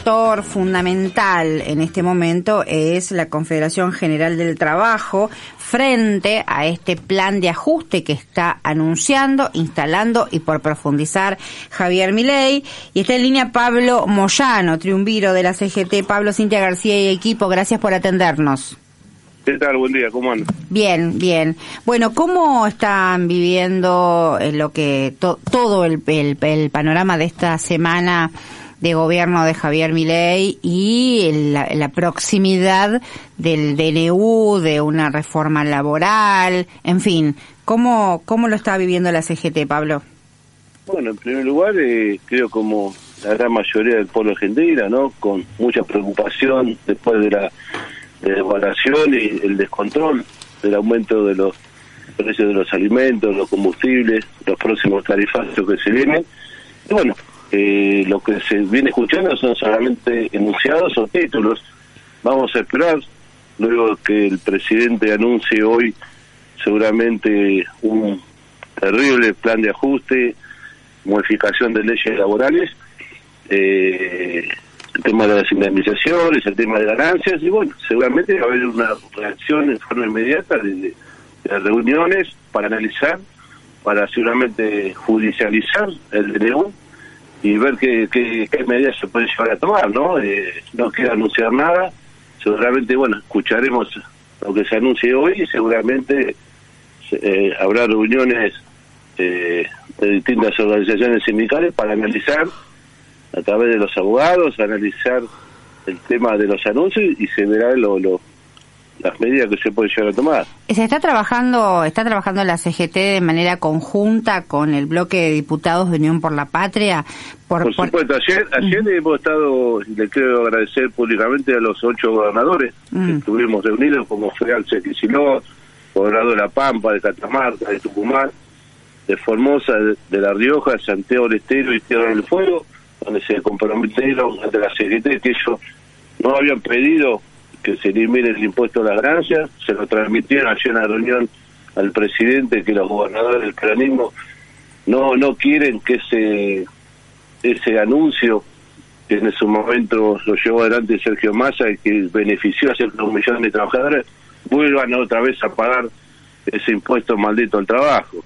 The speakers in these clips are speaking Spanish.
actor fundamental en este momento es la Confederación General del Trabajo frente a este plan de ajuste que está anunciando, instalando y por profundizar Javier Milei. Y está en línea Pablo Moyano, triunviro de la CGT. Pablo, Cintia García y equipo, gracias por atendernos. ¿Qué tal? Buen día, ¿cómo andan? Bien, bien. Bueno, ¿cómo están viviendo lo que todo el panorama de esta semana de gobierno de Javier Milei y la proximidad del DNU, de una reforma laboral, en fin, ¿cómo lo está viviendo la CGT, Pablo? Bueno, en primer lugar, creo como la gran mayoría del pueblo argentino, ¿no? Con mucha preocupación después de la devaluación y el descontrol del aumento de los precios de los alimentos, los combustibles, los próximos tarifazos que se vienen. Y bueno, lo que se viene escuchando son solamente enunciados o títulos. Vamos a esperar, luego que el presidente anuncie hoy seguramente un terrible plan de ajuste, modificación de leyes laborales, el tema de las indemnizaciones, el tema de ganancias, y bueno, seguramente va a haber una reacción en forma inmediata de reuniones para analizar, para seguramente judicializar el DNU y ver qué medidas se pueden llevar a tomar, ¿no? No quiero anunciar nada, seguramente, bueno, escucharemos lo que se anuncie hoy y seguramente habrá reuniones de distintas organizaciones sindicales para analizar a través de los abogados, analizar el tema de los anuncios y se verá las medidas que se pueden llegar a tomar. Está trabajando la CGT de manera conjunta con el bloque de diputados de Unión por la Patria. Por supuesto, ayer hemos estado, y le quiero agradecer públicamente a los 8 gobernadores que estuvimos reunidos, como fue Alce Kicillof, gobernador de La Pampa, de Catamarca, de Tucumán, de Formosa, de La Rioja, Santiago del Estero y Tierra del Fuego, donde se comprometieron ante la CGT que ellos no habían pedido que se elimine el impuesto a las ganancias, se lo transmitieron ayer en la reunión al presidente que los gobernadores del peronismo no quieren que ese anuncio que en su momento lo llevó adelante Sergio Massa y que benefició a cerca de 1 millón de trabajadores, vuelvan otra vez a pagar ese impuesto maldito al trabajo.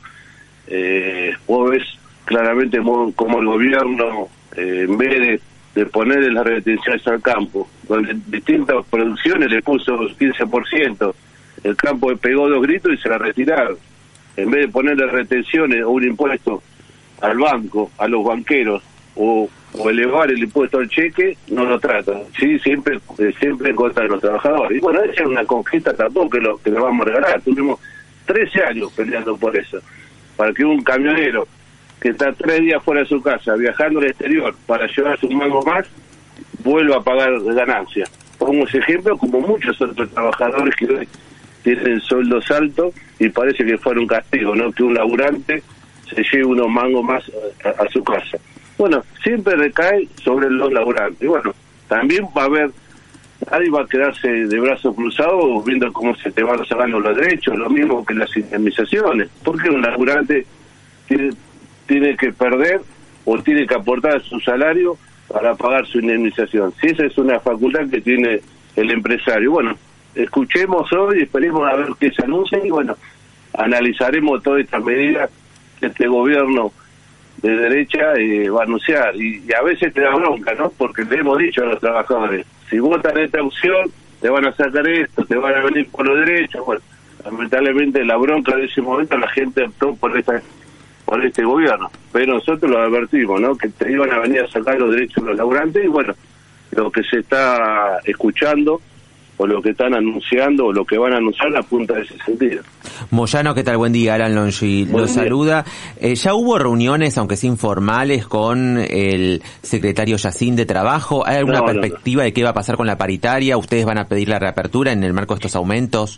Vos ves claramente como el gobierno, en vez de poner las retenciones al campo, donde distintas producciones le puso 15%, el campo le pegó 2 gritos y se la retiraron. En vez de ponerle retenciones o un impuesto al banco, a los banqueros, o elevar el impuesto al cheque, no lo tratan. Sí, siempre en contra de los trabajadores. Y bueno, esa es una conquista tampoco que lo vamos a regalar. Tuvimos 13 años peleando por eso, para que un camionero que está 3 días fuera de su casa, viajando al exterior para llevarse un mango más, vuelva a pagar ganancias. Pongo ese ejemplo, como muchos otros trabajadores que hoy tienen sueldos altos y parece que fuera un castigo, ¿no? Que un laburante se lleve unos mangos más a su casa. Bueno, siempre recae sobre los laburantes. Y bueno, también va a haber, nadie va a quedarse de brazos cruzados viendo cómo se te van sacando los derechos, lo mismo que las indemnizaciones. Porque un laburante tiene que perder o tiene que aportar su salario para pagar su indemnización. Si esa es una facultad que tiene el empresario. Bueno, escuchemos hoy, esperemos a ver qué se anuncia y bueno, analizaremos todas estas medidas que este gobierno de derecha va a anunciar. Y a veces te da bronca, ¿no? Porque le hemos dicho a los trabajadores, si votan esta opción, te van a sacar esto, te van a venir por los derechos. Bueno, lamentablemente la bronca de ese momento la gente optó por este gobierno, pero nosotros lo advertimos, ¿no? Que te iban a venir a sacar los derechos de los laburantes y bueno, lo que se está escuchando o lo que están anunciando o lo que van a anunciar apunta en ese sentido. Moyano, ¿qué tal? Buen día, Alan Longi lo saluda. ¿Ya hubo reuniones, aunque sea informales, con el secretario Yacín de Trabajo? ¿Hay alguna perspectiva de qué va a pasar con la paritaria? ¿Ustedes van a pedir la reapertura en el marco de estos aumentos?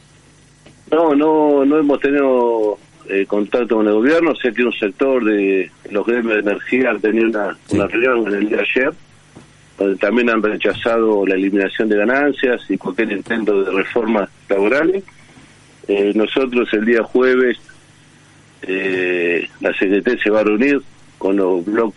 No hemos tenido contacto con el gobierno. Sé que un sector de los gremios de energía han tenido una reunión en el día de ayer, donde también han rechazado la eliminación de ganancias y cualquier intento de reformas laborales. Nosotros el día jueves la CGT se va a reunir con los bloques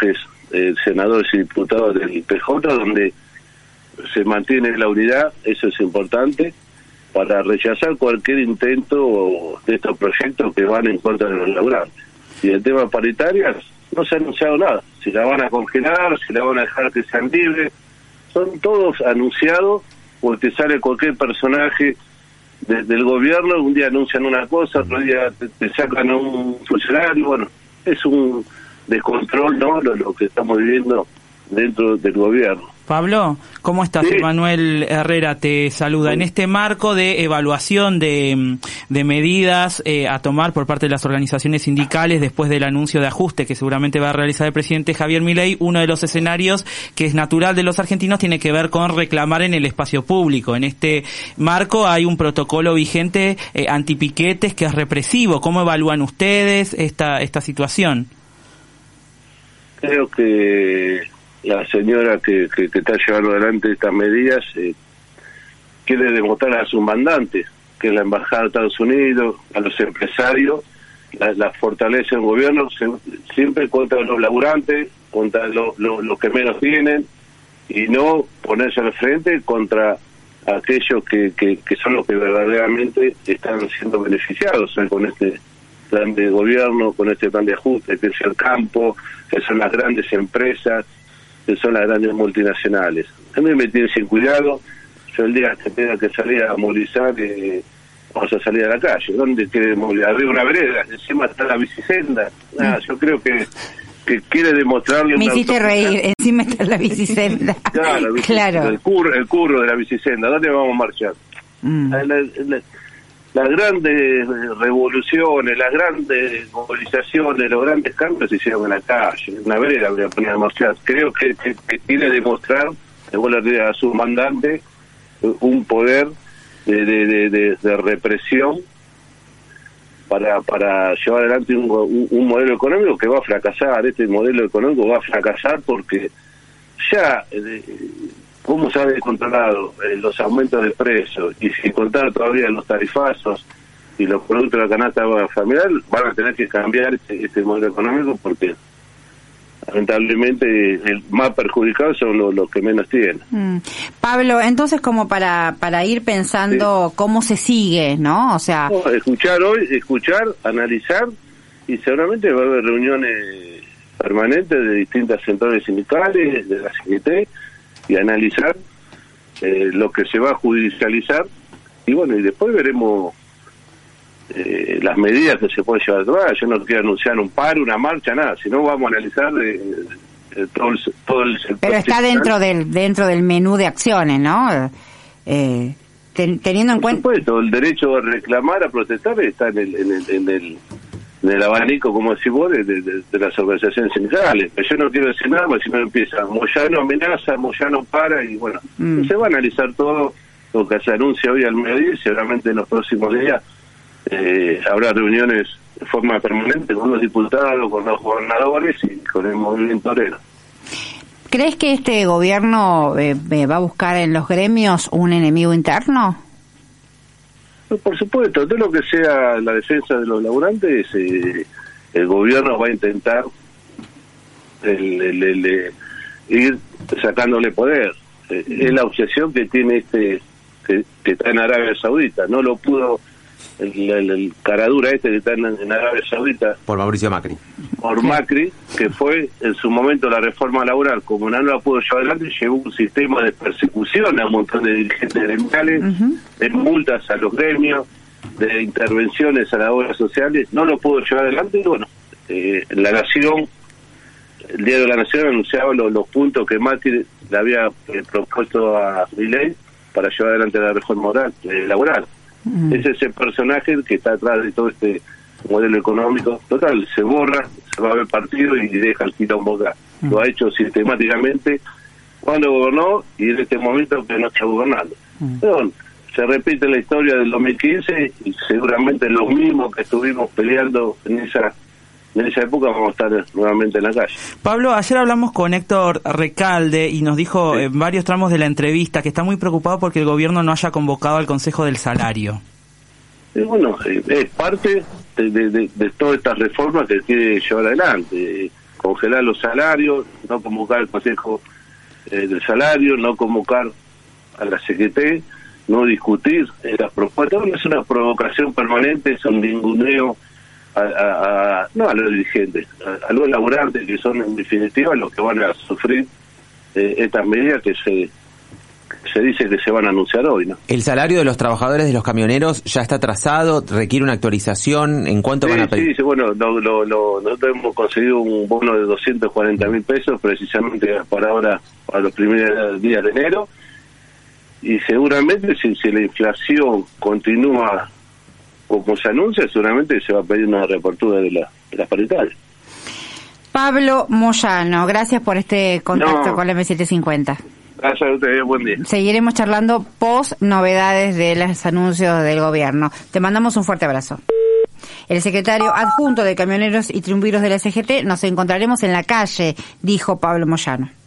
senadores y diputados del PJ, donde se mantiene la unidad, eso es importante, para rechazar cualquier intento de estos proyectos que van en contra de los laburantes. Y el tema paritarias, no se ha anunciado nada, si la van a congelar, si la van a dejar que sean libres, son todos anunciados, porque sale cualquier personaje del gobierno, un día anuncian una cosa, otro día te sacan a un funcionario, bueno, es un descontrol, ¿no?, lo que estamos viviendo dentro del gobierno. Pablo, ¿cómo estás? Sí. Manuel Herrera te saluda. En este marco de evaluación de medidas a tomar por parte de las organizaciones sindicales después del anuncio de ajuste que seguramente va a realizar el presidente Javier Milei, uno de los escenarios que es natural de los argentinos tiene que ver con reclamar en el espacio público. En este marco hay un protocolo vigente antipiquetes que es represivo. ¿Cómo evalúan ustedes esta situación? Creo que la señora que está llevando adelante estas medidas quiere demostrar a sus mandantes, que es la Embajada de Estados Unidos, a los empresarios, la fortaleza del gobierno siempre contra los laburantes, contra los que menos tienen, y no ponerse al frente contra aquellos que son los que verdaderamente están siendo beneficiados con este plan de gobierno, con este plan de ajuste, que es el campo, que son las grandes empresas, que son las grandes multinacionales. A mí me tiene sin cuidado. Yo el día que tenga que salir a movilizar, vamos a salir a la calle. ¿Dónde quiere movilizar? Arriba una vereda, encima está la bicisenda. Yo creo que quiere demostrarle... Me hiciste reír, encima está la bicisenda. Claro, claro. El curro de la bicisenda. ¿Dónde vamos a marchar? Las grandes revoluciones, las grandes movilizaciones, los grandes cambios se hicieron en la calle, en la vereda voy a poner a marchar. Creo que quiere demostrar, de buena idea a su mandante, un poder de represión para llevar adelante un modelo económico que va a fracasar. Este modelo económico va a fracasar porque ya... ¿Cómo se ha descontrolado los aumentos de precios? Y sin contar todavía los tarifazos y los productos de la canasta familiar, van a tener que cambiar este modelo económico porque lamentablemente el más perjudicado son los que menos tienen. Pablo, entonces como para ir pensando sí, cómo se sigue, ¿no? O sea... No, escuchar, analizar, y seguramente va a haber reuniones permanentes de distintas centrales sindicales, de la CGT, y analizar lo que se va a judicializar, y bueno, y después veremos las medidas que se pueden llevar a tomar. Yo no quiero anunciar un paro, una marcha, nada, sino vamos a analizar todo el sector. Pero está dentro del menú de acciones, ¿no? Teniendo en cuenta... Por supuesto, el derecho a reclamar, a protestar, está en el abanico, como decís vos, de las organizaciones sindicales. Pero yo no quiero decir nada, porque si no empieza Moyano amenaza, Moyano para, y bueno, se va a analizar todo lo que se anuncia hoy al mediodía, y seguramente en los próximos días habrá reuniones de forma permanente con los diputados, con los gobernadores y con el movimiento obrero. ¿Crees que este gobierno va a buscar en los gremios un enemigo interno? Por supuesto, todo lo que sea la defensa de los laburantes, el gobierno va a intentar ir sacándole poder. Es la obsesión que tiene que está en Arabia Saudita. No lo pudo el caradura que está en Arabia Saudita. Por Mauricio Macri. Por Macri, que fue en su momento la reforma laboral. Como no la pudo llevar adelante, llevó un sistema de persecución a un montón de dirigentes gremiales, de multas a los gremios, de intervenciones a las obras sociales. No lo pudo llevar adelante, y bueno, La Nación, el diario de La Nación anunciaba los puntos que Macri le había propuesto a Milei para llevar adelante la reforma laboral. Es ese personaje que está atrás de todo este modelo económico. Total, se borra, se va a ver partido y deja el quilombo acá. Lo ha hecho sistemáticamente cuando gobernó y en este momento que no está gobernando. Pero, se repite la historia del 2015 y seguramente los mismos que estuvimos peleando en esa época vamos a estar nuevamente en la calle. Pablo, ayer hablamos con Héctor Recalde y nos dijo en varios tramos de la entrevista que está muy preocupado porque el gobierno no haya convocado al Consejo del Salario. Bueno, es parte de todas estas reformas que quiere llevar adelante. congelar los salarios, no convocar el Consejo del Salario, no convocar a la CGT, no discutir las propuestas. No es una provocación permanente, es un ninguneo no a los dirigentes, a los laburantes, que son en definitiva los que van a sufrir estas medidas que se dice que se van a anunciar hoy, ¿no? El salario de los trabajadores de los camioneros ya está trazado, requiere una actualización. ¿En cuánto van a pedir? Sí, bueno, nosotros hemos conseguido un bono de 240.000 pesos precisamente para ahora, para los primeros días de enero, y seguramente si la inflación continúa como se anuncia, seguramente se va a pedir una reapertura de las paritarias. Pablo Moyano, gracias por este contacto con la M750. Gracias a ustedes, buen día. Seguiremos charlando post novedades de los anuncios del gobierno. Te mandamos un fuerte abrazo. El secretario adjunto de Camioneros y Triunviros de la CGT, nos encontraremos en la calle, dijo Pablo Moyano.